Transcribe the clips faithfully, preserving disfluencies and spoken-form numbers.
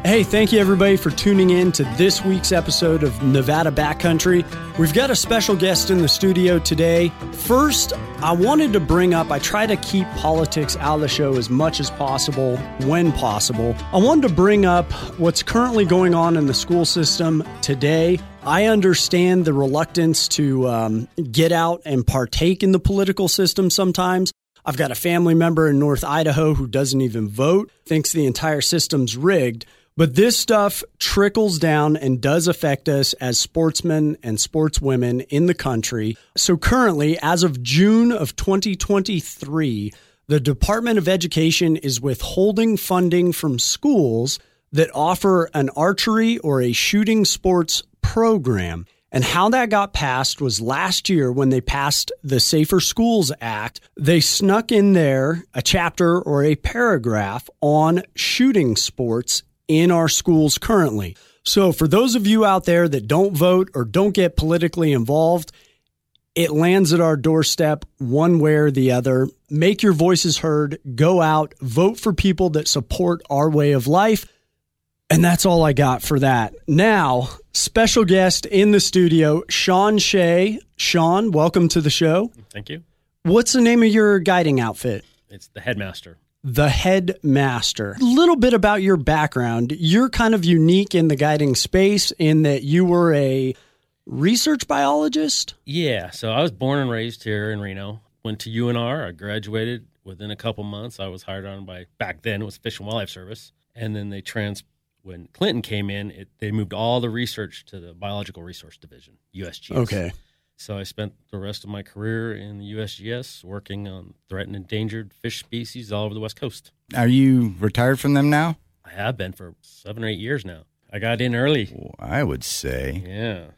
Hey, thank you everybody for tuning in to this week's episode of Nevada Backcountry. We've got a special guest in the studio today. First, I wanted to bring up, I try to keep politics out of the show as much as possible, when possible. I wanted to bring up what's currently going on in the school system today. I understand the reluctance to um, get out and partake in the political system sometimes. I've got a family member in North Idaho who doesn't even vote, thinks the entire system's rigged. But this stuff trickles down and does affect us as sportsmen and sportswomen in the country. So currently, as of June of twenty twenty-three, the Department of Education is withholding funding from schools that offer an archery or a shooting sports program. And how that got passed was last year when they passed the Safer Schools Act. They snuck in there a chapter or a paragraph on shooting sports in our schools currently. So for those of you out there that don't vote or don't get politically involved, it lands at our doorstep one way or the other. Make your voices heard, go out, vote for people that support our way of life. And that's all I got for that. Now, special guest in the studio, Sean Shea. Sean, welcome to the show. Thank you. What's the name of your guiding outfit? It's the Headmaster. The Headmaster. A little bit about your background. You're kind of unique in the guiding space in that you were a research biologist. Yeah, so I was born and raised here in Reno. Went to U N R. I graduated within a couple months. I was hired on by, back then it was Fish and Wildlife Service. And then they trans, when Clinton came in, it, they moved all the research to the Biological Resource Division, U S G S. Okay. So I spent the rest of my career in the U S G S working on threatened and endangered fish species all over the West Coast. Are you retired from them now? I have been for seven or eight years now. I got in early. Well, I would say. Yeah.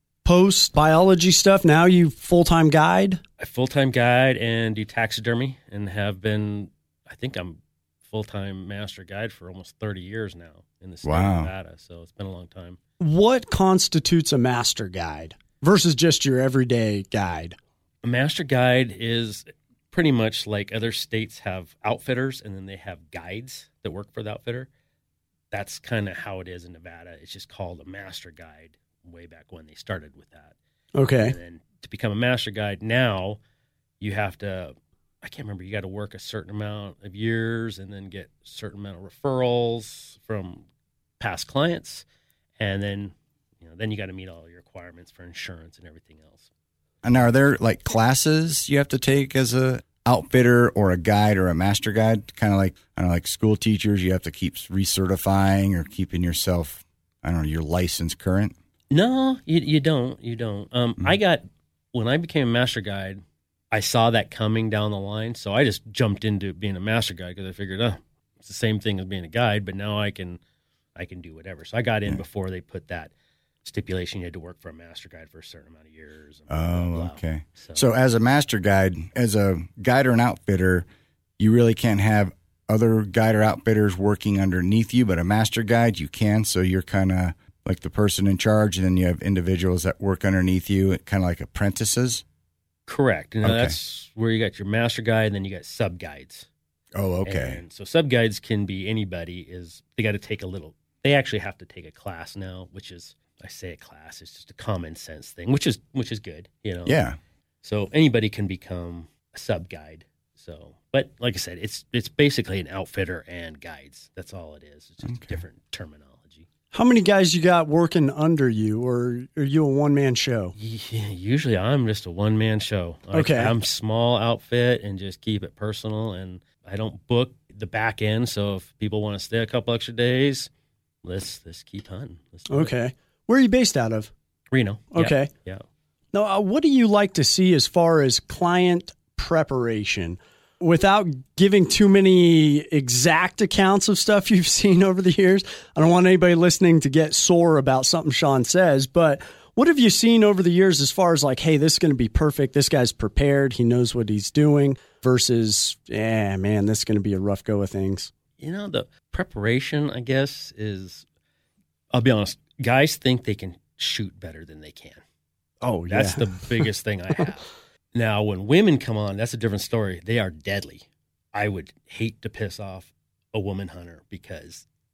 Post biology stuff, now you full-time guide? I full-time guide and do taxidermy and have been, I think I'm full-time master guide for almost thirty years now in the state Wow. of Nevada. So it's been a long time. What constitutes a master guide versus just your everyday guide? A master guide is pretty much like other states have outfitters and then they have guides that work for the outfitter. That's kind of how it is in Nevada. It's just called a master guide way back when they started with that. Okay. And then to become a master guide now, you have to, I can't remember, you got to work a certain amount of years and then get a certain amount of referrals from past clients. And then, you know, then you got to meet all your requirements for insurance and everything else. And are there like classes you have to take as a outfitter or a guide or a master guide? Kind of like, I don't know, like school teachers, you have to keep recertifying or keeping yourself, I don't know, your license current? No, you, you don't. You don't. Um, mm-hmm. I got, when I became a master guide, I saw that coming down the line. So I just jumped into being a master guide because I figured, oh, it's the same thing as being a guide, but now I can, I can do whatever. So I got in yeah. before they put that stipulation you had to work for a master guide for a certain amount of years. Oh, blah, blah, blah. Okay. So, so as a master guide, as a guide or an outfitter, you really can't have other guide or outfitters working underneath you, but a master guide you can. So you're kind of like the person in charge, and then you have individuals that work underneath you, kind of like apprentices. Correct. And okay. that's where you got your master guide, and then you got sub guides. Oh, okay. And so sub guides can be anybody. Is they got to take a little. They actually have to take a class now, which is, I say a class, it's just a common sense thing, which is which is good, you know. Yeah. So anybody can become a sub guide. So, but like I said, it's it's basically an outfitter and guides. That's all it is. It's just okay. different terminology. How many guys you got working under you, or are you a one-man show? Yeah, usually I'm just a one-man show. Like, okay. I'm small outfit and just keep it personal, and I don't book the back end. So if people want to stay a couple extra days, let's let's keep hunting. Let's do okay. it. Where are you based out of? Reno. Okay. Yeah. yeah. Now, uh, what do you like to see as far as client preparation? Without giving too many exact accounts of stuff you've seen over the years, I don't want anybody listening to get sore about something Sean says, but what have you seen over the years as far as like, hey, this is going to be perfect, this guy's prepared, he knows what he's doing, versus, yeah, man, this is going to be a rough go of things? You know, the preparation, I guess, is, I'll be honest, guys think they can shoot better than they can. Oh, yeah. That's the biggest thing I have. Now, when women come on, that's a different story. They are deadly. I would hate to piss off a woman hunter because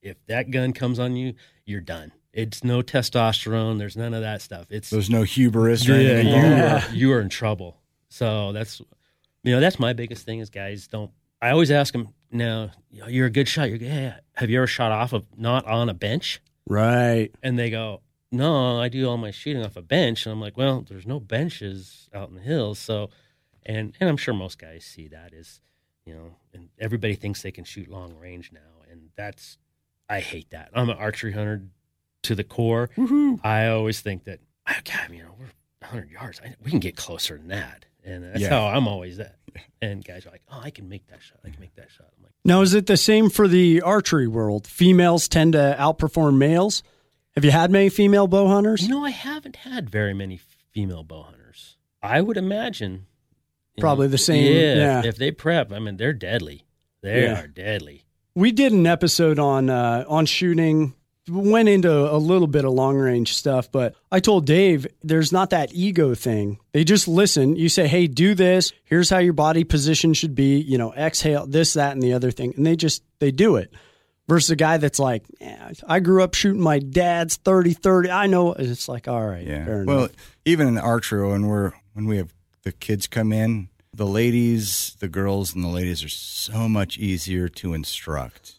If that gun comes on you, you're done. It's no testosterone. There's none of that stuff. It's There's no hubris or yeah, anything. you involved. are, you are in trouble. So that's, you know, that's my biggest thing is guys don't, I always ask them, now, you know, you're a good shot. You're good. Yeah. Have you ever shot off of not on a bench? Right. And they go, no, I do all my shooting off a bench. And I'm like, well, there's no benches out in the hills. So, and, and I'm sure most guys see that is, you know, and everybody thinks they can shoot long range now. And that's, I hate that. I'm an archery hunter to the core. Woohoo. I always think that, oh, God, you know, we're one hundred yards. I, we can get closer than that. And that's Yeah. how I'm always at. And guys are like, oh, I can make that shot. I can make that shot. I'm like, Now, is it the same for the archery world? Females tend to outperform males. Have you had many female bow hunters? you know, I haven't had very many female bow hunters. I would imagine. you Probably know, the same, Yeah, yeah. If, if they prep, I mean, they're deadly. They Yeah. are deadly. We did an episode on uh, on shooting. Went into a little bit of long range stuff, but I told Dave there's not that ego thing. They just listen. You say, "Hey, do this. Here's how your body position should be. You know, exhale this, that, and the other thing," and they just they do it. Versus a guy that's like, yeah, I grew up shooting my dad's thirty thirty. I know. It's like, all right, Yeah. fair Well, enough. even in archery, when we're when we have the kids come in, the ladies, the girls, and the ladies are so much easier to instruct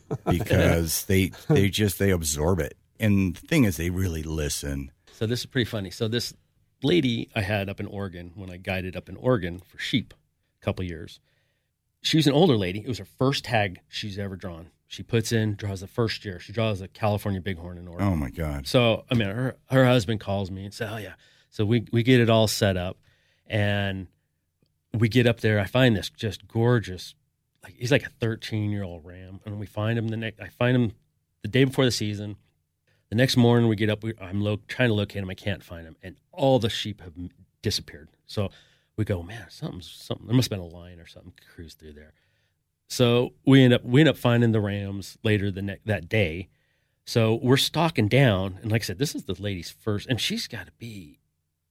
because they they just they absorb it. And the thing is, they really listen. So this is pretty funny. So this lady I had up in Oregon when I guided up in Oregon for sheep a couple years. She was an older lady. It was her first tag she's ever drawn. She puts in, draws the first year. She draws a California Bighorn in Oregon. Oh my God! So, I mean, her her husband calls me and says, oh, yeah. So we, we get it all set up, and we get up there. I find this just gorgeous. Like he's like a thirteen-year-old ram, and we find him the next. I find him the day before the season. The next morning we get up. We, I'm lo- trying to locate him. I can't find him, and all the sheep have disappeared. So we go, man, something's something. There must have been a lion or something cruised through there. So we end up we end up finding the rams later the ne- that day. So we're stalking down, and like I said, this is the lady's first, and she's got to be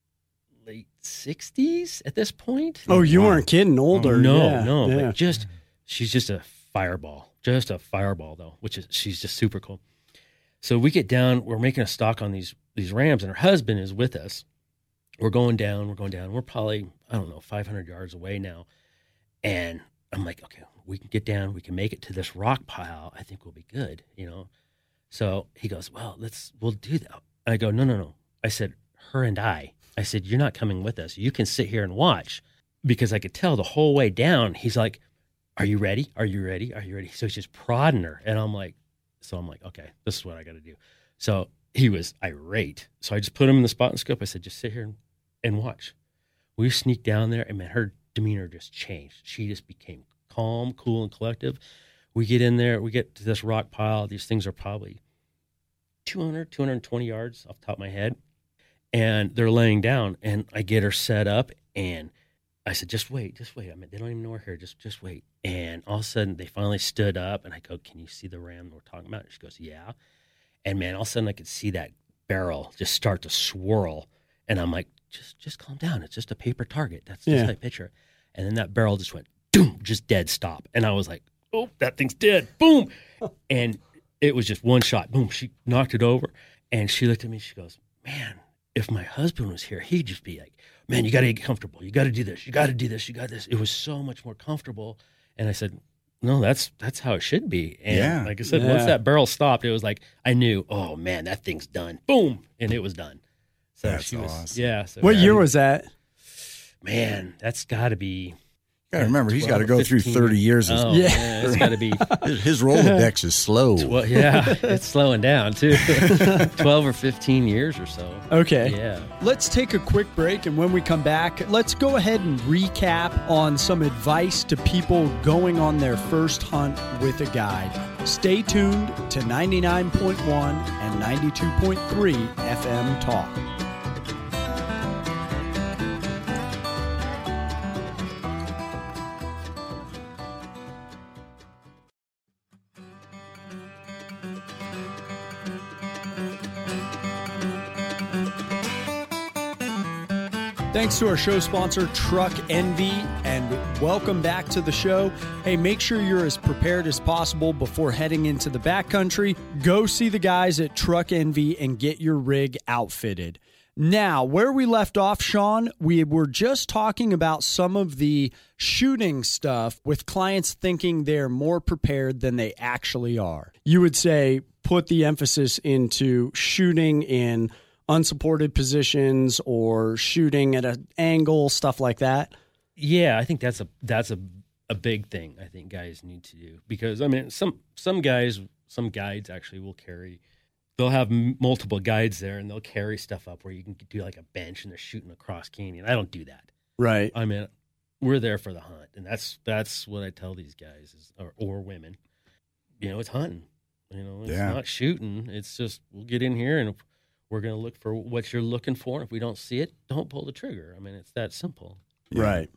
late sixties at this point. Oh, you wow. weren't kidding. Older. no, yeah, no, yeah. but just she's just a fireball, just a fireball though, which is she's just super cool. So we get down, we're making a stalk on these these rams, and her husband is with us. We're going down, we're going down. We're probably I don't know five hundred yards away now, and I'm like, okay, we can get down, we can make it to this rock pile. I think we'll be good, you know. So he goes, well, let's we'll do that. I go, no, no, no. I said, her and I. I said, you're not coming with us. You can sit here and watch, because I could tell the whole way down. He's like, are you ready? Are you ready? Are you ready? So he's just prodding her. And I'm like, so I'm like, okay, this is what I got to do. So he was irate. So I just put him in the spot and scope. I said, just sit here and, and watch. We sneaked down there, and man, her demeanor just changed. She just became calm, cool, and collective. We get in there. We get to this rock pile. These things are probably two hundred, two hundred twenty yards off the top of my head. And they're laying down, and I get her set up, and I said, just wait, just wait. I mean, they don't even know we're here. Just, just wait. And all of a sudden, they finally stood up, and I go, can you see the ram we're talking about? And she goes, yeah. And man, all of a sudden, I could see that barrel just start to swirl. And I'm like, just, just calm down. It's just a paper target. That's just Yeah. my picture. And then that barrel just went, boom, just dead stop. And I was like, oh, that thing's dead. Boom. And it was just one shot. Boom. She knocked it over, and she looked at me. She goes, man, if my husband was here, he'd just be like, man, you got to get comfortable. You got to do this. You got to do this. You got this. It was so much more comfortable. And I said, no, that's that's how it should be. And Yeah. like I said, Yeah. once that barrel stopped, it was like, I knew, oh, man, that thing's done. Boom. And it was done. So That's she was, awesome. yeah. So What yeah, year was that? Man, that's got to be. You got to remember, he's got to twelve, go through fifteen. thirty years. Of, Oh, Yeah. yeah. It's got to be. his, his Rolodex is slow. Well, yeah, it's slowing down too. twelve or fifteen years or so. Okay. Yeah. Let's take a quick break, and when we come back, let's go ahead and recap on some advice to people going on their first hunt with a guide. Stay tuned to ninety-nine point one and ninety-two point three F M Talk. Thanks to our show sponsor, Truck Envy, and welcome back to the show. Hey, make sure you're as prepared as possible before heading into the backcountry. Go see the guys at Truck Envy and get your rig outfitted. Now, where we left off, Sean, we were just talking about some of the shooting stuff with clients thinking they're more prepared than they actually are. You would say put the emphasis into shooting in unsupported positions or shooting at an angle, stuff like that. Yeah, I think that's a that's a a big thing. I think guys need to do, because I mean some some guys, some guides actually will carry. They'll have m- multiple guides there, and they'll carry stuff up where you can do like a bench, and they're shooting across canyon. I don't do that. Right. I mean, we're there for the hunt, and that's that's what I tell these guys is, or, or women. You know, it's hunting. You know, it's Yeah. not shooting. It's just we'll get in here and we're going to look for what you're looking for. If we don't see it, don't pull the trigger. I mean, it's that simple. Yeah. Right.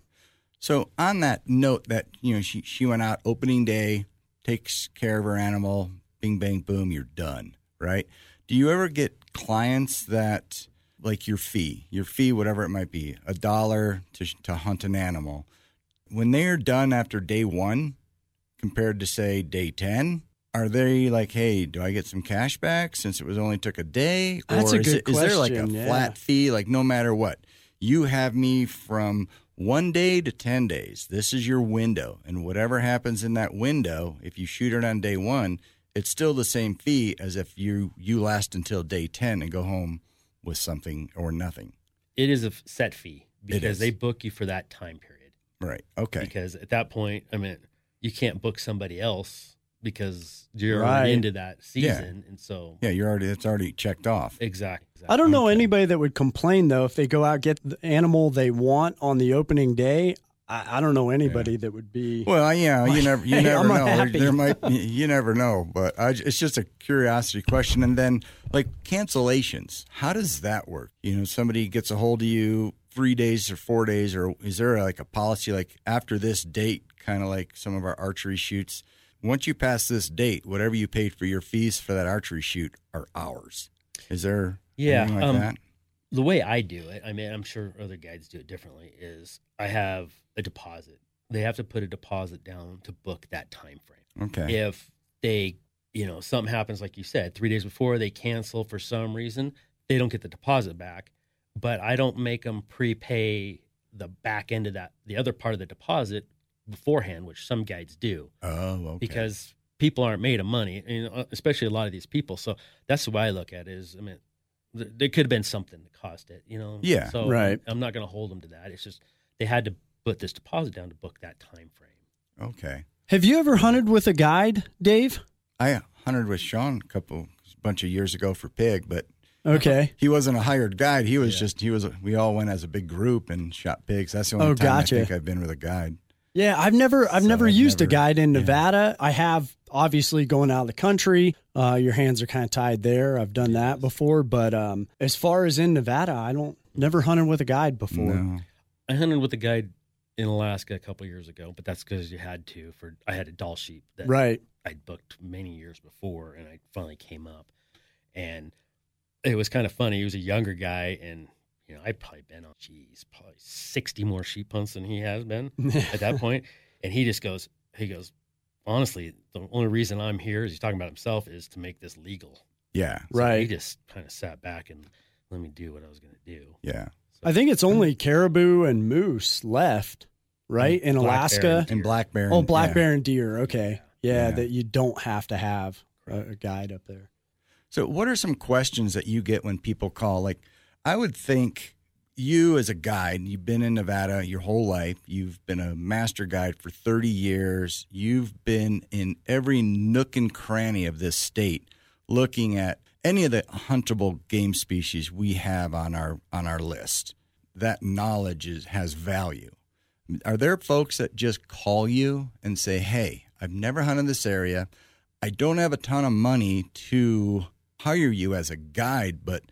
So on that note, that you know, she she went out opening day, takes care of her animal, bing bang boom, you're done, right? Do you ever get clients that like your fee, your fee, whatever it might be, a dollar to to hunt an animal, when they're done after day one, compared to say day ten? Are they like, hey, do I get some cash back since it was only took a day? That's or a is, good it, is there like a question, yeah. flat fee, like no matter what? You have me from one day to ten days. This is your window. And whatever happens in that window, if you shoot it on day one, it's still the same fee as if you, you last until day ten and go home with something or nothing. It is a f- set fee It is. because they book you for that time period. Right. Okay. Because at that point, I mean, you can't book somebody else because you're Right. already into that season. And so, Yeah, you're already, it's already checked off. exactly. I don't know anybody that would complain, though, if they go out get the animal they want on the opening day. I, I don't know anybody that would be. Well, yeah, you never, you Hey, never I'm know. There, unhappy. there might, you never know. But I, it's just a curiosity question. And then, like cancellations, how does that work? You know, somebody gets a hold of you three days or four days, or is there like a policy like after this date, kind of like some of our archery shoots? Once you pass this date, whatever you paid for your fees for that archery shoot are ours. Is there Yeah, anything like um, that? The way I do it, I mean, I'm sure other guides do it differently, is I have a deposit. They have to put a deposit down to book that time frame. Okay. If they, you know, something happens, like you said, three days before they cancel for some reason, they don't get the deposit back. But I don't make them prepay the back end of that, the other part of the deposit beforehand, which some guides do. Oh, okay. Because people aren't made of money, you know, especially a lot of these people. So that's the way I look at it is, I mean, th- there could have been something that caused it, you know? Yeah. So Right. I'm not going to hold them to that. It's just they had to put this deposit down to book that time frame. Okay. Have you ever hunted with a guide, Dave? I hunted with Sean a couple, a bunch of years ago for pig, but Okay. he wasn't a hired guide. He was Yeah. just, he was, we all went as a big group and shot pigs. That's the only Oh, time gotcha. I think I've been with a guide. Yeah, I've never, I've So never I've used a never- guide in yeah. Nevada. I have obviously going out of the country. Uh, your hands are kind of tied there. I've done that before, but um, as far as in Nevada, I don't never hunted with a guide before. No. I hunted with a guide in Alaska a couple years ago, but that's because you had to. For I had a doll sheep that Right. I'd booked many years before, and I finally came up, and it was kind of funny. He was a younger guy, and you know I'd probably been on, geez, probably sixty more sheep hunts than he has been at that point, and he just goes, he goes, honestly, the only reason I'm here, is he's talking about himself, is to make this legal. Yeah. So Right. He just kind of sat back and let me do what I was going to do. Yeah. I think it's only caribou and moose left, right? In Black bear Alaska. and And black bear. Oh, black yeah. bear and deer. Okay. Yeah, Yeah. that you don't have to have a, a guide up there. So what are some questions that you get when people call? Like, I would think you as a guide, you've been in Nevada your whole life. You've been a master guide for thirty years. You've been in every nook and cranny of this state looking at any of the huntable game species we have on our on our list. That knowledge is, has value. Are there folks that just call you and say, hey, I've never hunted this area. I don't have a ton of money to hire you as a guide, but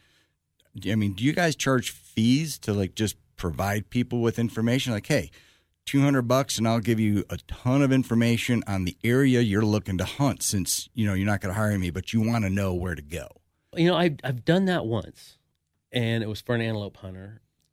I mean, do you guys charge fees to like just provide people with information? Like, hey, two hundred bucks and I'll give you a ton of information on the area you're looking to hunt, since, you know, you're not going to hire me, but you want to know where to go. You know, I've, I've done that once, and it was for an antelope hunter.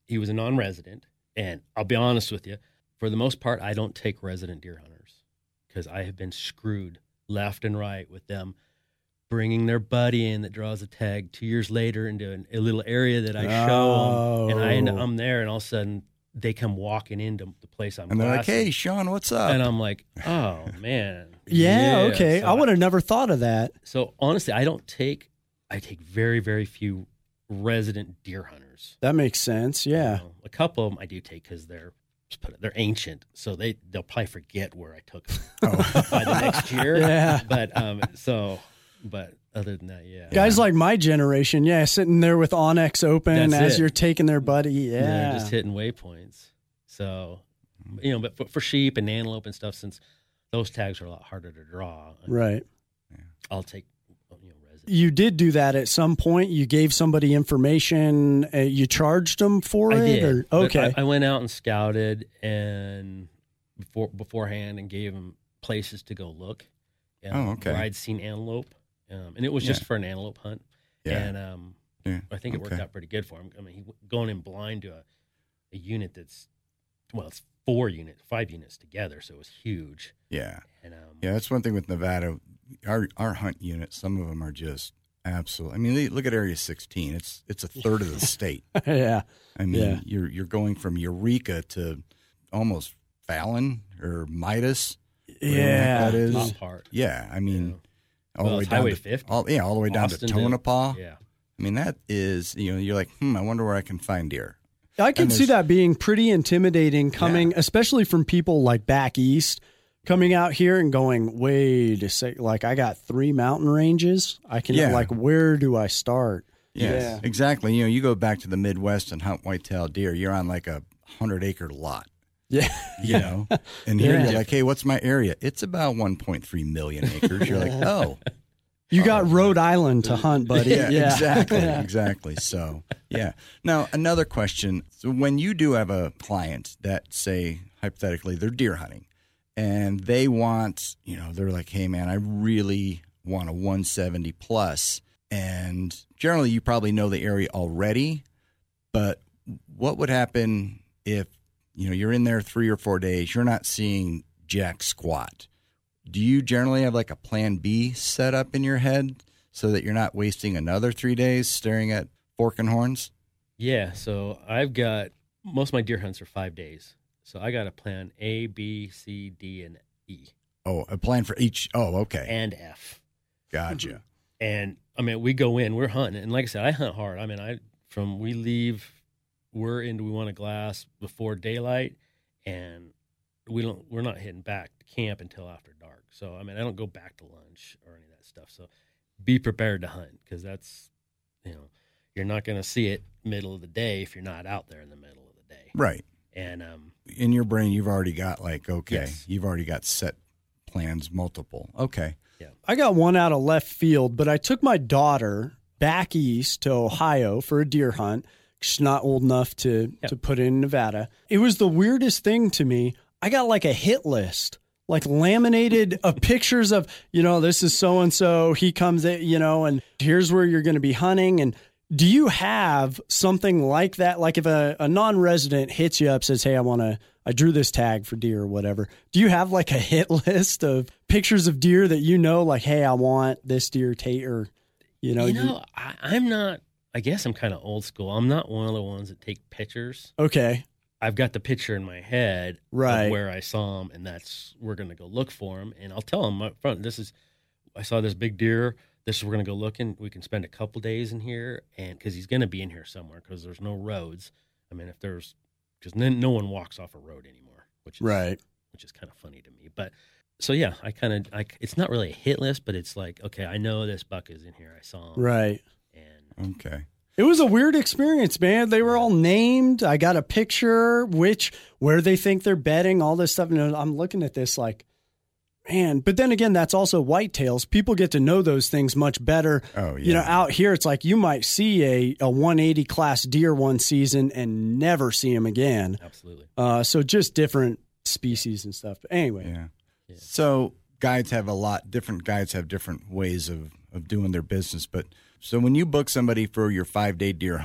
he was a non-resident. And I'll be honest with you, for the most part, I don't take resident deer hunters because I have been screwed left and right with them bringing their buddy in that draws a tag two years later into an, a little area that I show Oh. them, and I end up, I'm there, and all of a sudden they come walking into the place I'm And they're like, glassing. "Hey, Sean, what's up?" And I'm like, oh, man. Yeah, okay. So I would have never thought of that. So honestly, I don't take, I take very, very few resident deer hunters. That makes sense. Yeah. You know, a couple of them I do take because they're just put it, they're ancient, so they they'll probably forget where I took them by the next year. Yeah. But um, so, but other than that, yeah, Guys like my generation, yeah, sitting there with Onyx open That's as it. you're taking their buddy. Yeah. they're just hitting waypoints. So, you know, but for, for sheep and antelope and stuff, since those tags are a lot harder to draw, Right. I'll take you know resident. You did do that at some point. You gave somebody information. Uh, you charged them for I it? did. Or, But okay. I, I went out and scouted and before beforehand and gave them places to go look. Um, Oh, okay. Where I'd seen antelope, um, and it was just Yeah. for an antelope hunt. Yeah. And um, Yeah, I think it worked okay. out pretty good for him. I mean, he w- going in blind to a, a unit that's well, it's four units, five units together, so it was huge. Yeah. And um, Yeah, that's one thing with Nevada. Our our hunt units, some of them are just absolute. I mean, look at Area sixteen. It's it's a third of the state. yeah. I mean, Yeah. you're you're going from Eureka to almost Fallon or Midas. whatever the heck Yeah. that is. top part. Yeah, I mean, Yeah. all Well, the way it's down Highway to fifty. all, yeah, all the way down Austin to to- Tonopah. Yeah. I mean, that is, you know, you're like, hmm, I wonder where I can find deer. I can And see there's- that being pretty intimidating coming, Yeah. especially from people like back east coming out here and going, wait a sec, like I got three mountain ranges. I can, Yeah. like, where do I start? Yes, Yeah. exactly. You know, you go back to the Midwest and hunt whitetail deer, you're on like a hundred acre lot. Yeah. You know, and here Yeah. you're like, hey, what's my area? It's about one point three million acres. You're like, oh, You got Rhode Island to hunt, buddy. yeah, Yeah. exactly, exactly. So, yeah. Now, another question. So, when you do have a client that, say, hypothetically, they're deer hunting and they want, you know, they're like, hey, man, I really want a one seventy plus. And generally, you probably know the area already. But what would happen if, you know, you're in there three or four days, you're not seeing jack squat? Do you generally have like a plan B set up in your head so that you're not wasting another three days staring at fork and horns? Yeah, so I've got most of my deer hunts are five days. So I got a plan A, B, C, D, and E, Oh, a plan for each. Oh, okay. and F. Gotcha. And I mean, we go in, we're hunting, and like I said, I hunt hard. I mean, I from we leave, we're into we want a glass before daylight, and we don't we're not hitting back to camp until after dark. So I mean, I don't go back to lunch or any of that stuff. So be prepared to hunt because that's you know you're not going to see it middle of the day if you're not out there in the middle of the day. Right. And um, In your brain, you've already got like, okay, Yes. you've already got set plans, multiple. Okay. I got one out of left field, but I took my daughter back east to Ohio for a deer hunt. She's not old enough to, Yep. to put in Nevada. It was the weirdest thing to me. I got like a hit list, like laminated of pictures of, you know, this is so-and-so, he comes in, you know, and here's where you're going to be hunting. And do you have something like that? Like if a, a non-resident hits you up, says, hey, I want to, I drew this tag for deer or whatever. Do you have like a hit list of pictures of deer that you know, like, hey, I want this deer tate or, you know? you know, I, I'm not. I guess I'm kind of old school. I'm not one of the ones that take pictures. you- okay. I've got the picture in my head Right. of where I saw him, and that's we're going to go look for him. And I'll tell him up front, this is I saw this big deer. This is we're going to go looking. We can spend a couple days in here, and because he's going to be in here somewhere because there's no roads. I mean, if there's because no, no one walks off a road anymore, which is Right. which is kind of funny to me. But so yeah, I kind of I it's not really a hit list, but it's like okay, I know this buck is in here. I saw him, Right. and Okay. It was a weird experience, man. They were all named. I got a picture, which, where they think they're bedding, all this stuff. And I'm looking at this like, man. But then again, that's also whitetails. People get to know those things much better. Oh, You know, yeah. out here, it's like you might see a, a one eighty class deer one season and never see him again. absolutely. Uh, so just different species and stuff. But anyway, Yeah. Yeah. So guides have a lot, different guides have different ways of, of doing their business. But so when you book somebody for your five day deer hunt,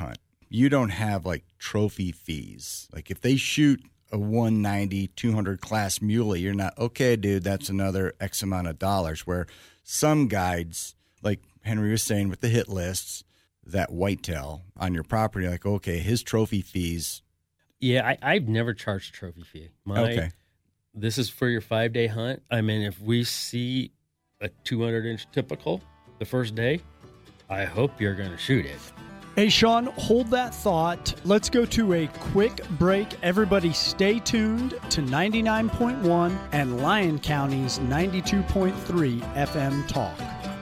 you don't have like trophy fees. Like if they shoot a one ninety, two hundred class muley, you're not, okay, dude, that's another X amount of dollars. Where some guides, like Henry was saying with the hit lists, that whitetail on your property, like, okay, his trophy fees. Yeah, I, I've never charged a trophy fee. My, Okay. This is for your five-day hunt. I mean, if we see a two hundred inch typical the first day, I hope you're going to shoot it. Hey, Sean, hold that thought. Let's go to a quick break. Everybody stay tuned to ninety-nine point one and Lyon County's ninety-two point three F M Talk.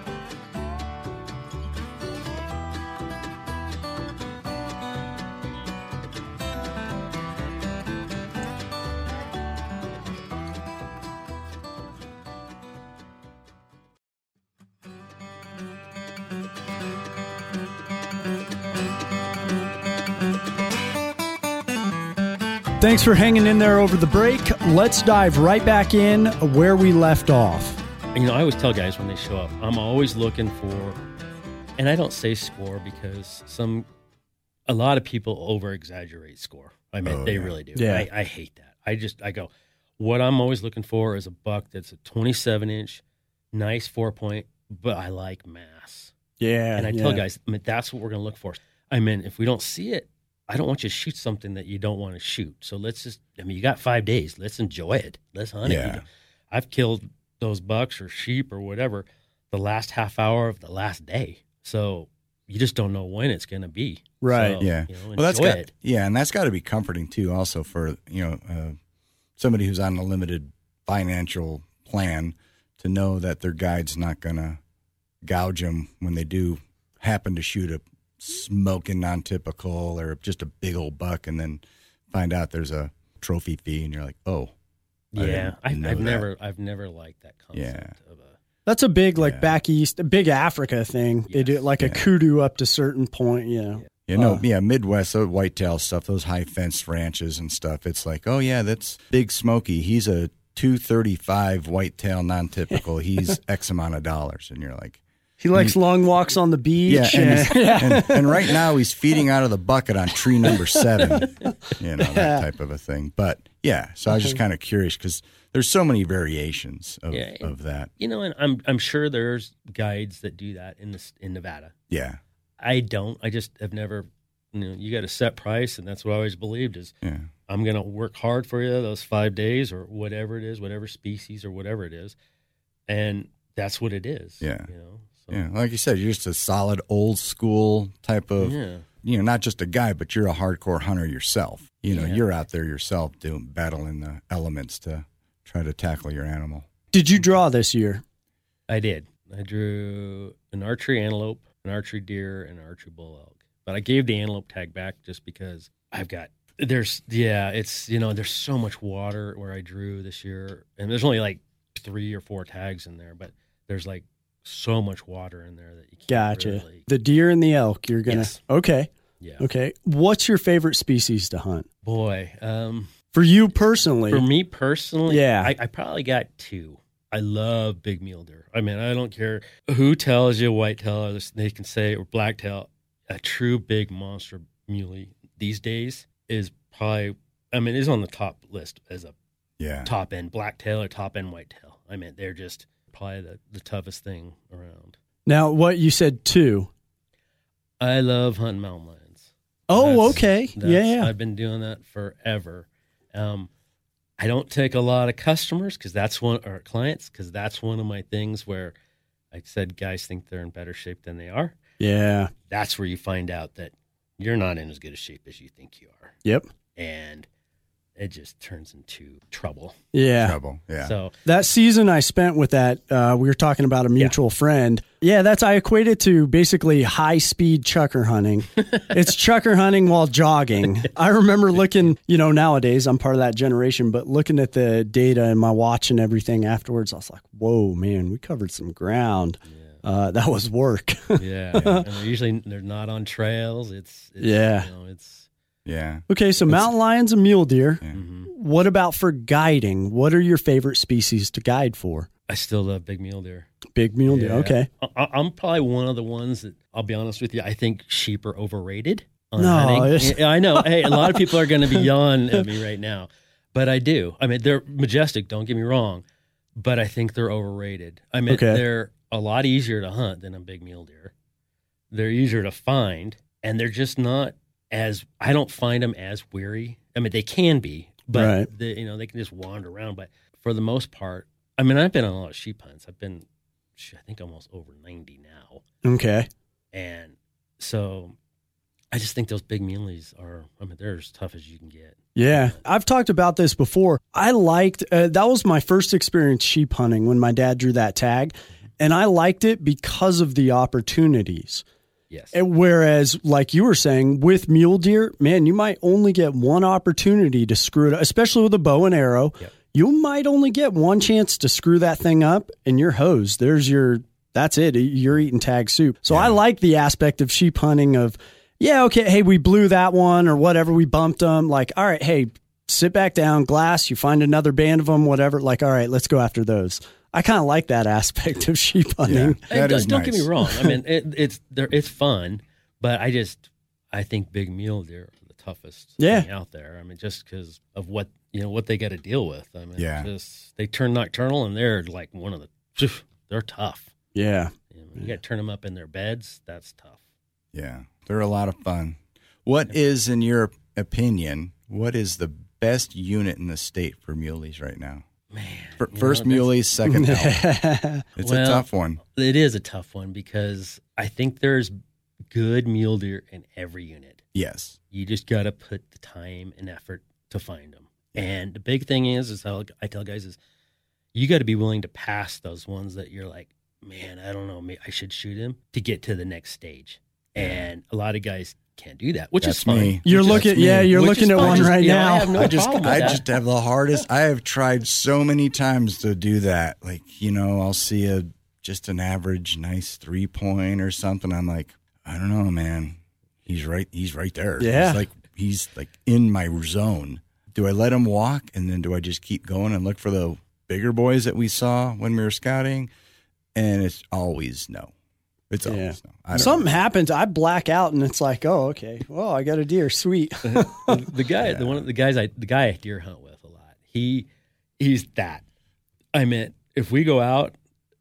Thanks for hanging in there over the break. Let's dive right back in where we left off. You know, I always tell guys when they show up, I'm always looking for, and I don't say score because some, a lot of people over exaggerate score. I mean, Oh, they yeah. really do. Yeah. I, I hate that. I just, I go, what I'm always looking for is a buck that's a twenty-seven inch, nice four point, but I like mass. Yeah. And I yeah. tell guys, I mean, that's what we're going to look for. I mean, if we don't see it, I don't want you to shoot something that you don't want to shoot. So let's just, I mean, you got five days. Let's enjoy it. Let's hunt Yeah. it. I've killed those bucks or sheep or whatever the last half hour of the last day. So you just don't know when it's going to be. Right. So, Yeah. You know, Well, that's enjoy got, it. yeah, and that's got to be comforting too, also for, you know, uh, somebody who's on a limited financial plan to know that their guide's not going to gouge them when they do happen to shoot a smoking non-typical or just a big old buck, and then find out there's a trophy fee, and you're like, oh, I Yeah. didn't I've, know I've that. never, I've never liked that concept Yeah. of a, That's a big, like, Yeah. back east, a big Africa thing. They do Yes. like a Yeah. kudu up to certain point, you know. You know, Uh, yeah, Midwest, those whitetail stuff, those high fence ranches and stuff. It's like, oh yeah, that's Big Smoky. He's a two thirty-five whitetail non-typical. He's X amount of dollars, and you're like, He likes long walks on the beach. yeah. And, and- he's- and, and right now he's feeding out of the bucket on tree number seven. You know, that type of a thing. But yeah, so I was just kind of curious because there's so many variations of, Yeah, and- of that. you know, and I'm, I'm sure there's guides that do that in this, in Nevada. Yeah, I don't. I just have never, you know, you got a set price, and that's what I always believed is yeah, I'm going to work hard for you those five days or whatever it is, whatever species or whatever it is. And that's what it is. Yeah. You know, so, yeah. Like you said, you're just a solid old school type of. yeah. You know, not just a guy, but you're a hardcore hunter yourself. You know, Yeah. you're out there yourself doing battling the elements to try to tackle your animal. Did you draw this year? I did. I drew an archery antelope, an archery deer, and an archery bull elk. But I gave the antelope tag back just because I've got, there's, yeah, it's, you know, there's so much water where I drew this year. And there's only like three or four tags in there, but there's like so much water in there that you can't Gotcha. really. The deer and the elk, you're going to. Yes. Okay. Yeah. Okay. What's your favorite species to hunt? Boy. Um, For you personally. for me personally, Yeah. I, I probably got two. I love big mule deer. I mean, I don't care who tells you whitetail, or they can say, or blacktail. A true big monster muley these days is probably, I mean, is on the top list as a Yeah. top end blacktail or top end whitetail. I mean, they're just probably the, the toughest thing around. Now, what you said two. I love hunting mountain lions. Oh, That's- okay. that's- Yeah, yeah. I've been doing that forever. Um, I don't take a lot of customers because that's one, or clients, because that's one of my things where I said guys think they're in better shape than they are. Yeah. That's where you find out that you're not in as good a shape as you think you are. Yep. And it just turns into trouble. Yeah. Trouble. Yeah. So That season I spent with that, uh, we were talking about a mutual friend. Yeah, that's, I equate it to basically high speed chucker hunting. It's chucker hunting while jogging. I remember looking, you know, nowadays I'm part of that generation, but looking at the data and my watch and everything afterwards, I was like, whoa, man, we covered some ground. Uh, that was work. yeah, and they're usually they're not on trails. It's, it's Yeah. you know, it's yeah. Okay, so mountain lions and mule deer. Yeah. mhm. What about for guiding? What are your favorite species to guide for? I still love big mule deer. Big mule deer. Yeah. Okay. I, I'm probably one of the ones that, I'll be honest with you, I think sheep are overrated. on No, hunting. it's- Yeah, I know. Hey, a lot of people are going to be yawning at me right now, but I do. I mean, they're majestic. Don't get me wrong, but I think they're overrated. I mean, Okay. they're a lot easier to hunt than a big mule deer. They're easier to find, and they're just not as. I don't find them as weary. I mean, they can be, but Right. they, you know, they can just wander around. But for the most part, I mean, I've been on a lot of sheep hunts. I've been, I think, almost over ninety now. Okay. And so I just think those big muleys are, I mean, they're as tough as you can get. Yeah. I've talked about this before. I liked, uh, that was my first experience sheep hunting when my dad drew that tag. And I liked it because of the opportunities. Yes. And whereas, like you were saying, with mule deer, man, you might only get one opportunity to screw it up, especially with a bow and arrow. Yep. You might only get one chance to screw that thing up and you're hosed. There's your, that's it. You're eating tag soup. So Yeah. I like the aspect of sheep hunting of, yeah, okay, hey, we blew that one or whatever. We bumped them. Like, all right, hey, sit back down, glass, you find another band of them, whatever. Like, all right, let's go after those. I kind of like that aspect of sheep hunting. Yeah. That Hey, is don't, don't get nice. me wrong. I mean, it, it's there. It's fun, but I just I think big mule deer are the toughest Yeah. thing out there. I mean, just because of what you know what they got to deal with. I mean, Yeah. just they turn nocturnal and they're like one of the they're tough. Yeah. You, know, you got to turn them up in their beds. That's tough. Yeah, they're a lot of fun. What is, in your opinion, what is the best unit in the state for muleys right now? Man, For, you first know, that's- muleys, second elk. It's Well, a tough one. It is a tough one because I think there's good mule deer in every unit. Yes. You just got to put the time and effort to find them. And the big thing is, is how I tell guys is you got to be willing to pass those ones that you're like, man, I don't know, maybe I should shoot him to get to the next stage. And a lot of guys can't do that, which That's is fine. me. You're Which is looking, me. yeah, you're Which looking is at fine. one Just, right you know, now. I have no I just, problem with I that. just have the hardest. I have tried so many times to do that. Like, you know, I'll see a just an average, nice three point or something. I'm like, I don't know, man. He's right. He's right there. Yeah. He's like, he's like in my zone. Do I let him walk, and then do I just keep going and look for the bigger boys that we saw when we were scouting? And it's always no. It's always Yeah. no. I don't Something know. happens, I black out, and it's like, oh, okay. Well, I got a deer. Sweet. the, the guy, the one of the guys I, the guy I deer hunt with a lot. He, he's that. I mean, if we go out,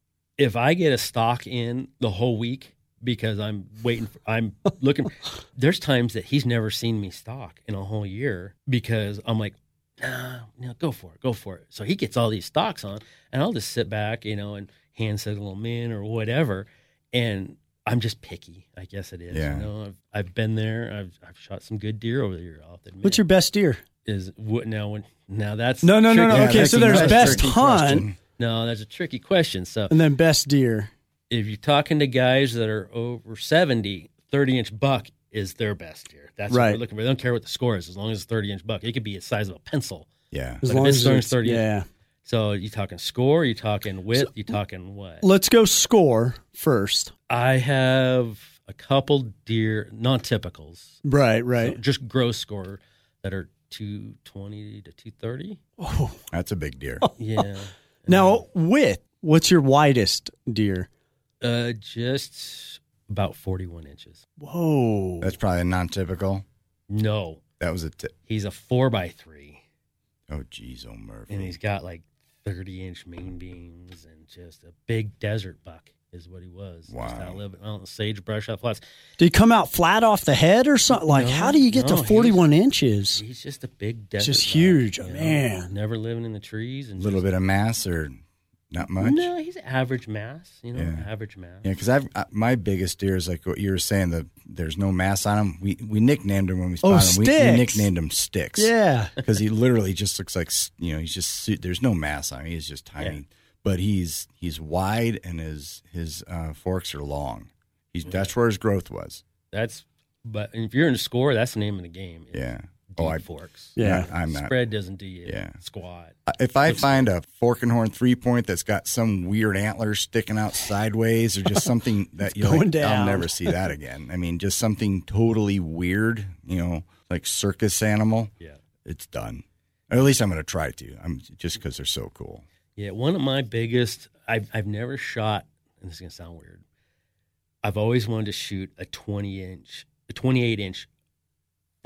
if I get a stock in the whole week because I'm waiting, for, I'm looking. There's times that he's never seen me stalk in a whole year because I'm like, nah, no, go for it, go for it. So he gets all these stocks on, and I'll just sit back, you know, and hand signal them in or whatever. And I'm just picky, I guess it is. Yeah. You know, I've, I've been there. I've I've shot some good deer over the year. I'll have to admit. What's your best deer? is what now? When now that's No, no, no, no. tricky. Okay, that's so a there's nice best tricky hunt. question. No, that's a tricky question. So And then best deer. if you're talking to guys that are over seventy, thirty inch buck is their best deer. That's what Right. we're looking for. They don't care what the score is as long as it's thirty inch buck. It could be the size of a pencil. Yeah. As But if long it's as throwing it's, thirty yeah. So you talking score? You talking width? You talking what? Let's go score first. I have a couple deer, non-typicals, Right, so right. just gross score that are two twenty to two thirty. Oh. That's a big deer. Yeah. Now, width, what's your widest deer? Uh, just about forty-one inches. Whoa. That's probably a non-typical. No, That was a tip. he's a four by three, Oh, geez, oh Murphy. and he's got like thirty inch main beams and just a big desert buck is what he was. Wow. Just out living out in the sagebrush out flats. Did he come out flat off the head or something? Like, No, how do you get no, to forty-one inches? He's just a big desert. just buck, huge, you know, man. Never living in the trees and A little just- bit of mass or not much? No, he's average mass. You know, Yeah. average mass. Yeah, because I've uh, my biggest deer is like what you were saying. That there's no mass on him. We we nicknamed him when we Oh, spotted him. We, we Sticks. nicknamed him Sticks. Yeah. because he literally just looks like you know he's just su- there's no mass on him. He's just tiny, Yeah. but he's he's wide and his his uh, forks are long. He's that's where his growth was. That's but if you're in the score, that's the name of the game. is Yeah. Deep Oh, I forks. Yeah. not- I'm not. Spread doesn't do you Yeah. squat. If I find a fork and horn three point that's got some weird antlers sticking out sideways or just something that you going like, down. I'll never see that again. I mean, just something totally weird, you know, like circus animal. Yeah. It's done. Or at least I'm going to try to. I'm just because they're so cool. Yeah, one of my biggest, I've, I've never shot, and this is going to sound weird. I've always wanted to shoot a twenty inch, a twenty-eight inch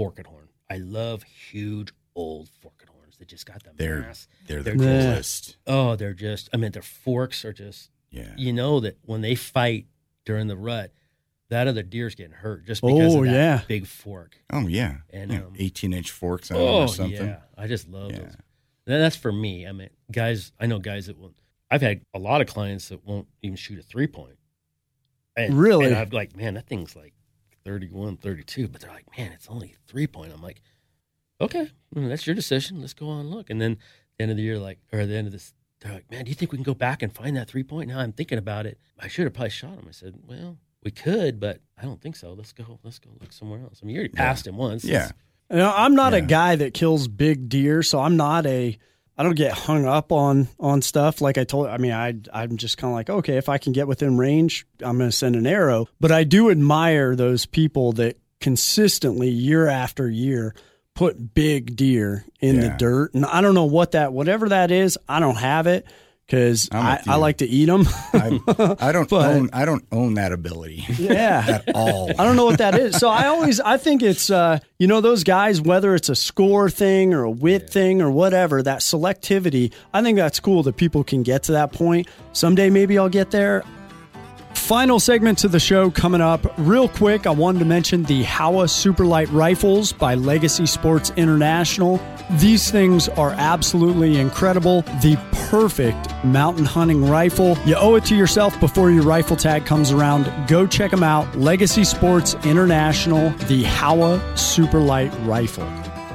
forked horn. I love huge old forked horns. They just got the they're, mass. They're the they're coolest. Just, oh, they're just, I mean, their forks are just, yeah. you know that when they fight during the rut, that other deer's getting hurt just because oh, of that yeah. big fork. Oh, yeah. And yeah. um, eighteen-inch forks on oh, them or something. yeah. I just love yeah. those. And that's for me. I mean, guys, I know guys that will, I've had a lot of clients that won't even shoot a three-point. And, really? And I'm like, man, that thing's like thirty-one, thirty-two. But they're like, man, it's only three-point. I'm like, okay, well, that's your decision. Let's go on and look. And then at the end of the year, like, or at the end of this, they're like, man, do you think we can go back and find that three-point? Now I'm thinking about it. I should have probably shot him. I said, well, we could, but I don't think so. Let's go. Let's go look somewhere else. I mean, you already passed yeah. him once. Yeah. You know, I'm not yeah. a guy that kills big deer, so I'm not a. I don't get hung up on on stuff. Like I told, I mean, I I'm just kind of like, okay, if I can get within range, I'm going to send an arrow. But I do admire those people that consistently, year after year, put big deer in yeah. the dirt. And I don't know what that, whatever that is, I don't have it. Because I, I like to eat them. I, I don't but, own I don't own that ability. Yeah, at all. I don't know what that is. So I always I think it's uh, you know, those guys, whether it's a score thing or a wit yeah. thing or whatever, that selectivity. I think that's cool that people can get to that point. Someday maybe I'll get there. Final segment to the show coming up. Real quick, I wanted to mention the Howa Superlight Rifles by Legacy Sports International. These things are absolutely incredible. The perfect mountain hunting rifle. You owe it to yourself before your rifle tag comes around. Go check them out. Legacy Sports International, the Howa Superlight Rifle.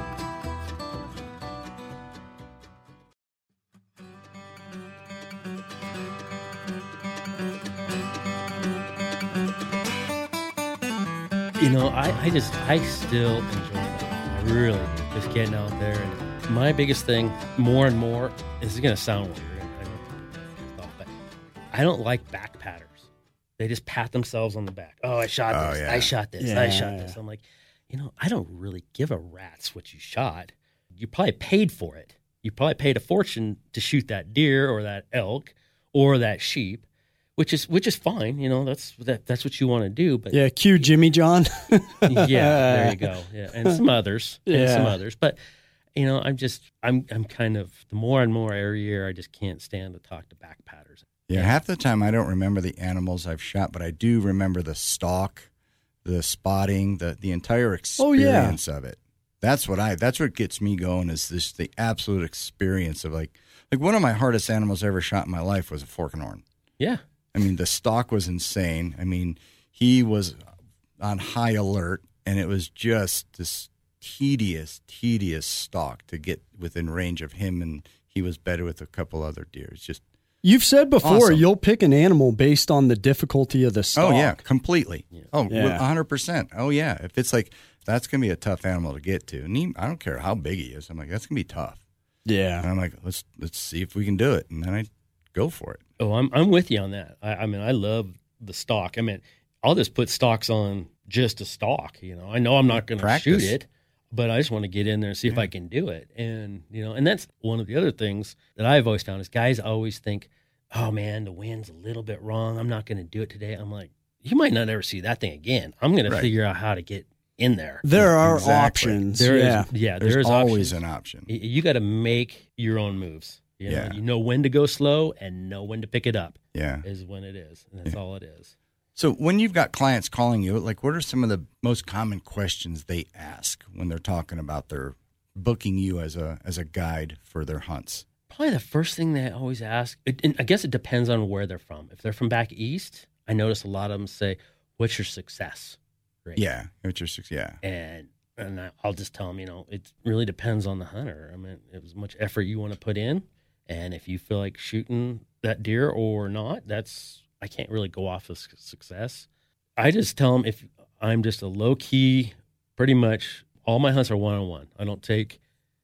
You know, I, I just, I still enjoy that. I really do. Just getting out there. And my biggest thing, more and more, this is going to sound weird. I don't, but I don't like back patters. They just pat themselves on the back. Oh, I shot oh, this. Yeah. I shot this. Yeah, I shot yeah. this. I'm like, you know, I don't really give a rat's what you shot. You probably paid for it. You probably paid a fortune to shoot that deer or that elk or that sheep. Which is which is fine, you know. That's that that's what you want to do. But yeah, cue Jimmy John. yeah, there you go. Yeah, and some others, and yeah. some others. But you know, I'm just I'm I'm kind of the more and more every year. I just can't stand to talk to back patters. Yeah, half the time I don't remember the animals I've shot, but I do remember the stalk, the spotting, the the entire experience oh, yeah. of it. That's what I. That's what gets me going. Is this the absolute experience of like like one of my hardest animals I ever shot in my life was a fork horn. Yeah. I mean, the stalk was insane. I mean, he was on high alert, and it was just this tedious, tedious stalk to get within range of him, and he was better with a couple other deer. It's just You've said before awesome. You'll pick an animal based on the difficulty of the stalk. Oh, yeah, completely. Yeah. Oh, yeah. one hundred percent. Oh, yeah. If it's like, that's going to be a tough animal to get to. And he, I don't care how big he is. I'm like, that's going to be tough. Yeah. And I'm like, let's let's see if we can do it. And then I go for it. Oh, I'm I'm with you on that. I, I mean, I love the stalk. I mean, I'll just put stalks on just a stalk. You know, I know I'm not going to shoot it, but I just want to get in there and see yeah. if I can do it. And you know, and that's one of the other things that I've always found is guys always think, "Oh man, the wind's a little bit wrong. I'm not going to do it today." I'm like, you might not ever see that thing again. I'm going right. to figure out how to get in there. There are exactly. options. There yeah, is, yeah. There's, there's always options. an option. You got to make your own moves. You know, yeah. you know when to go slow and know when to pick it up. Yeah. Is when it is. And that's yeah. all it is. So when you've got clients calling you, like what are some of the most common questions they ask when they're talking about their booking you as a as a guide for their hunts? Probably the first thing they always ask, it, and I guess it depends on where they're from. If they're from back east, I notice a lot of them say, "What's your success rate?" Yeah, what's your success? Yeah. And and I'll just tell them, you know, it really depends on the hunter. I mean, as much effort you want to put in. And if you feel like shooting that deer or not, that's, I can't really go off of success. I just tell them if I'm just a low key, pretty much all my hunts are one on one. I don't take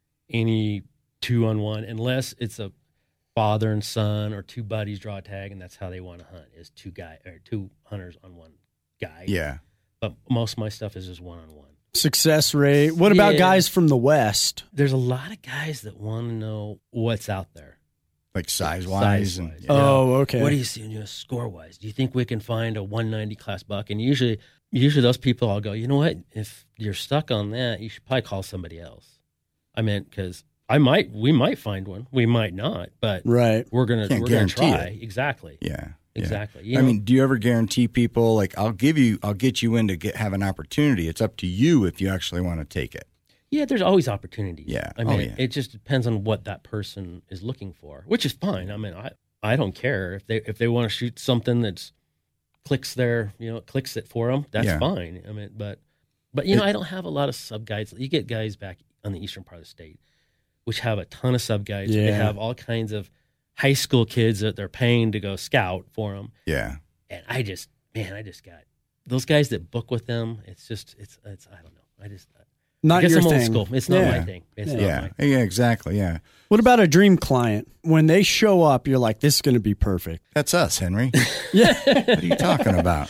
any two on one unless it's a father and son or two buddies draw a tag and that's how they want to hunt is two guy or two hunters on one guy. Yeah. But most of my stuff is just one on one. Success rate. What about yeah. guys from the West? There's a lot of guys that want to know what's out there. Like size wise. Size-wise. And, Yeah. Oh, okay. What do you see, you know, score wise? Do you think we can find a one ninety class buck? And usually, usually those people, I'll go, you know what? If you're stuck on that, you should probably call somebody else. I mean, because I might, we might find one, we might not, but Right. we're gonna Can't we're gonna guarantee try. it. Exactly. Yeah. Exactly. Yeah. You I know, mean, do you ever guarantee people like I'll give you, I'll get you in to get have an opportunity? It's up to you if you actually want to take it. yeah, there's always opportunities. Yeah. I mean, Oh, yeah. it just depends on what that person is looking for, which is fine. I mean, I, I don't care if they if they want to shoot something that's clicks their, you know, clicks it for them. That's Yeah. fine. I mean, but but you know, I don't have a lot of sub guides. You get guys back on the eastern part of the state, which have a ton of sub guides. They Yeah. have all kinds of high school kids that they're paying to go scout for them. Yeah. And I just, man, I just got those guys that book with them. It's just, it's, it's, I don't know. I just, I Not guess your I'm old thing. school. It's not Yeah. my thing. It's not Yeah. my thing. Yeah. Exactly. Yeah. What about a dream client? When they show up, you're like, this is going to be perfect. That's us, Henry. Yeah. What are you talking about?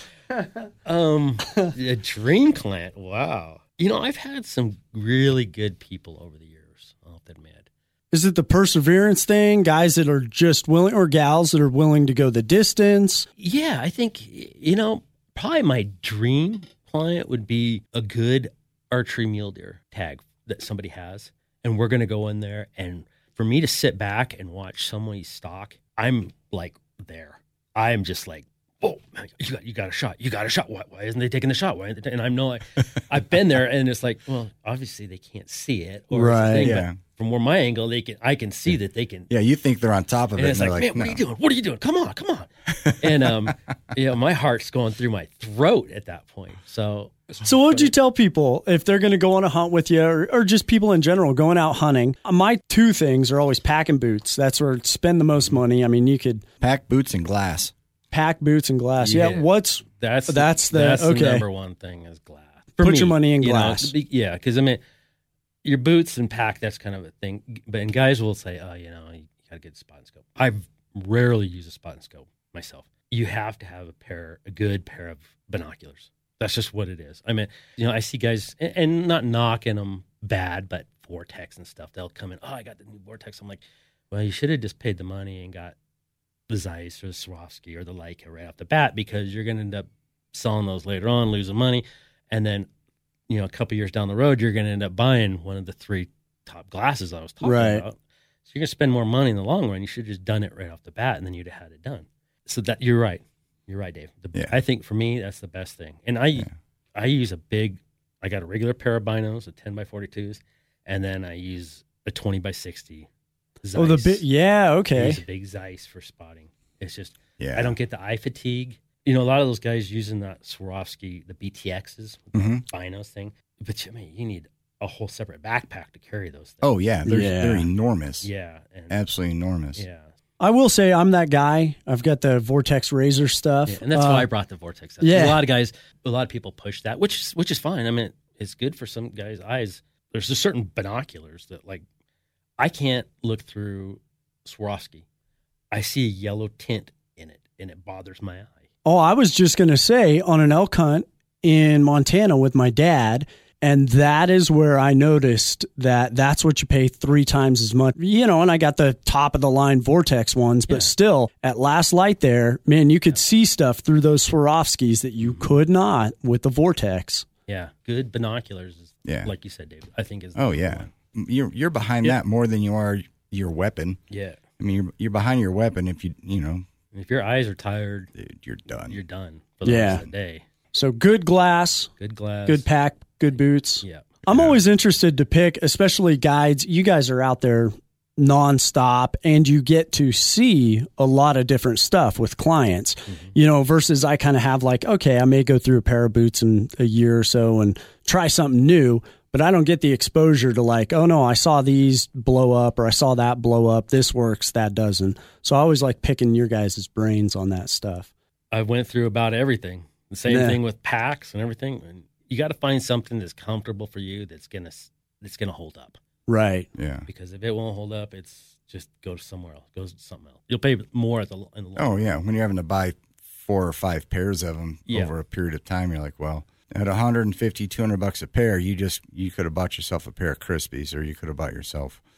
Um, a dream client. Wow. You know, I've had some really good people over the years. I'll have to admit. Is it the perseverance thing? Guys that are just willing, or gals that are willing to go the distance? Yeah, I think, you know, probably my dream client would be a good archery mule deer tag that somebody has. And we're going to go in there. And for me to sit back and watch somebody stalk, I'm like there. I'm just like, oh, you got you got a shot. You got a shot. Why, why isn't they taking the shot? Why? And I know I, I've been there, and it's like, well, obviously they can't see it, or Right, it's a thing, yeah. but from where my angle, they can. I can see that they can. Yeah. You think they're on top of And it. it's And like, they're man, like, what are you no. doing? What are you doing? Come on, come on. And um, you know, my heart's going through my throat at that point. So, So what would you tell people if they're going to go on a hunt with you, or, or just people in general going out hunting? My two things are always packing boots. That's where I'd spend the most money. I mean, you could Pack boots and glass. pack boots and glass. Yeah. Yeah. What's that's That's the- that's okay. the number one thing is glass. For Put me, your money in you know, glass. be- yeah, because I mean, your boots and pack, that's kind of a thing. But and guys will say, oh, you know, you got to get a spot and scope. I rarely use a spot and scope myself. You have to have a pair, a good pair of binoculars. That's just what it is. I mean, you know, I see guys, and, and not knocking them bad, but Vortex and stuff. They'll come in, oh, I got the new Vortex. I'm like, well, you should have just paid the money and got the Zeiss or the Swarovski or the Leica right off the bat, because you're going to end up selling those later on, losing money. And then, you know, a couple years down the road, you're going to end up buying one of the three top glasses I was talking Right. about. So you're going to spend more money in the long run. You should have just done it right off the bat, and then you'd have had it done. So that you're right. You're right, Dave. The, Yeah. I think for me, that's the best thing. And I, I use a big, I got a regular pair of binos, a ten by forty-twos, and then I use a twenty by sixty. Zeiss. oh the bit? Yeah. I Okay. use a big Zeiss for spotting. It's just, Yeah. I don't get the eye fatigue. You know, a lot of those guys using that Swarovski, the B T Xs, Mhm. binos thing. But I mean, you need a whole separate backpack to carry those things. Oh, yeah. They're, Yeah. they're enormous. yeah. And, Absolutely enormous. yeah. I will say I'm that guy. I've got the Vortex Razor stuff. Yeah, and that's Uh, why I brought the Vortex up. yeah. A lot of guys, a lot of people push that, which is, which is fine. I mean, it's good for some guys' eyes. There's just certain binoculars that, like, I can't look through Swarovski. I see a yellow tint in it, and it bothers my eye. Oh, I was just going to say on an elk hunt in Montana with my dad, and that is where I noticed that that's what you pay three times as much. You know, and I got the top of the line Vortex ones, but Yeah. still at last light there, man, you could see stuff through those Swarovskis that you could not with the Vortex. Yeah, good binoculars. Is, Yeah. like you said, David. I think is. the Oh, number yeah. one. You're you're behind Yeah. that more than you are your weapon. Yeah. I mean, you're you're behind your weapon if you you know, And if your eyes are tired, dude, you're done. you're done for the Yeah. rest of the day. So good glass, Good glass. good pack, good boots. Yeah. I'm always interested to pick, especially guides. You guys are out there nonstop, and you get to see a lot of different stuff with clients, you know, versus I kind of have like, okay, I may go through a pair of boots in a year or so and try something new, but I don't get the exposure to like, oh no, I saw these blow up or I saw that blow up. This works, that doesn't. So I always like picking your guys' brains on that stuff. I went through about everything. The same Yeah. thing with packs and everything. And you got to find something that's comfortable for you that's gonna that's gonna hold up. Right. Yeah. Because if it won't hold up, it's just go to somewhere else. Go to something else. You'll pay more at the in the long. Oh, yeah. When you're having to buy four or five pairs of them Yeah. over a period of time, you're like, well, at one hundred fifty, two hundred bucks a pair, you just you could have bought yourself a pair of Crispies, or you could have bought yourself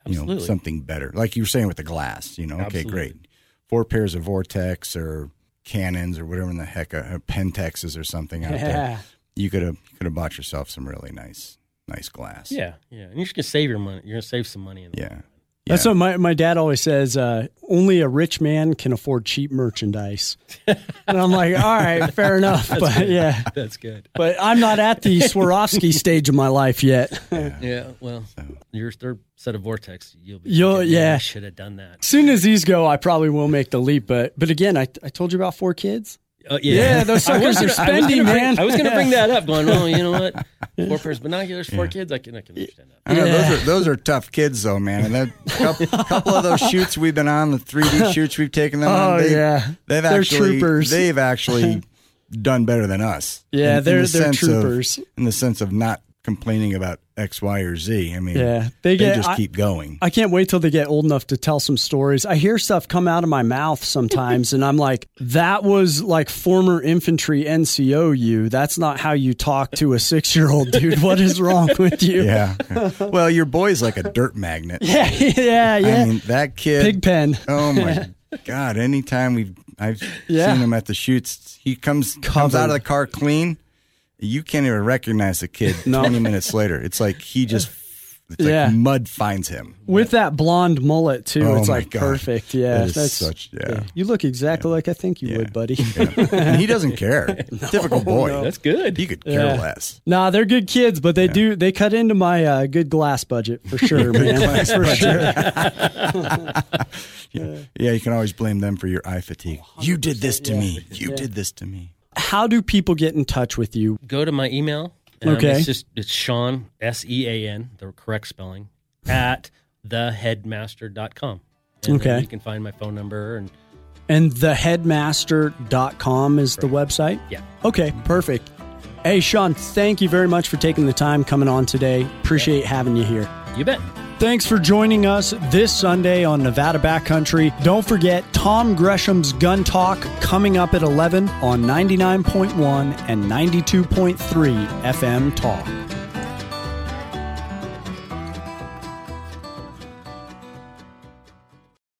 you know, Absolutely. something better. Like you were saying with the glass, you know, okay, Absolutely. great. Four pairs of Vortex or Canons or whatever in the heck, uh, Pentexes or something out Yeah. there. You could have you could have bought yourself some really nice nice glass. Yeah, yeah. And you're just gonna save your money. You're gonna save some money in the Yeah. That's Yeah. what my, my dad always says, uh, only a rich man can afford cheap merchandise. And I'm like, all right, fair enough. But good. yeah, That's good. but I'm not at the Swarovski stage of my life yet. Yeah, well, your third set of Vortex, you'll be. You'll- thinking, yeah. I should have done that. As soon as these go, I probably will make the leap. But but again, I, I told you about four kids. Uh, Yeah, those I was suckers are gonna- I was spending, gonna bring- man. I was going to bring that up, going, well, you know what? Four pairs of binoculars, four kids, I can, I can understand that. I know Yeah. those are those are tough kids though, man. And that couple, couple of those shoots we've been on, the three D shoots we've taken them Oh, on, they, yeah. they've They're actually troopers. they've actually done better than us. Yeah, in, they're- in the they're sense of- troopers. in the sense of not complaining about X, Y, or Z. I mean, Yeah, they, they get- just I- keep going. I can't wait till they get old enough to tell some stories. I hear stuff come out of my mouth sometimes, and I'm like, that was like former infantry N C O you. That's not how you talk to a six year old, dude. What is wrong with you? Yeah. Well, your boy's like a dirt magnet. Yeah, yeah, yeah. I mean, that kid. Pigpen. Oh my God! Anytime we've I've Yeah. seen him at the shoots, he comes comes Covered. out of the car clean. You can't even recognize the kid. No. Twenty minutes later, it's like he just it's like Yeah. mud finds him. With that blonde mullet, too. Oh, it's my like God. perfect. Yeah. That is such- yeah. You look exactly like I think you Yeah. would, buddy. Yeah. And he doesn't care. Typical boy. no. That's good. He could care Yeah. less. Nah, they're good kids, but they do they cut into my uh, good glass budget for sure, man. That's for sure. Yeah. yeah, you can always blame them for your eye fatigue. You did this to me. You did this to me. How do people get in touch with you? Go to my email. Um, Okay. It's just, it's Sean, S E A N, the correct spelling, at the headmaster dot com. And Okay. then you can find my phone number and And the headmaster dot com is the website? yeah. Okay, perfect. Hey, Sean, thank you very much for taking the time coming on today. Appreciate having you here. You bet. Thanks for joining us this Sunday on Nevada Backcountry. Don't forget Tom Gresham's Gun Talk coming up at eleven on ninety-nine point one and ninety-two point three F M Talk.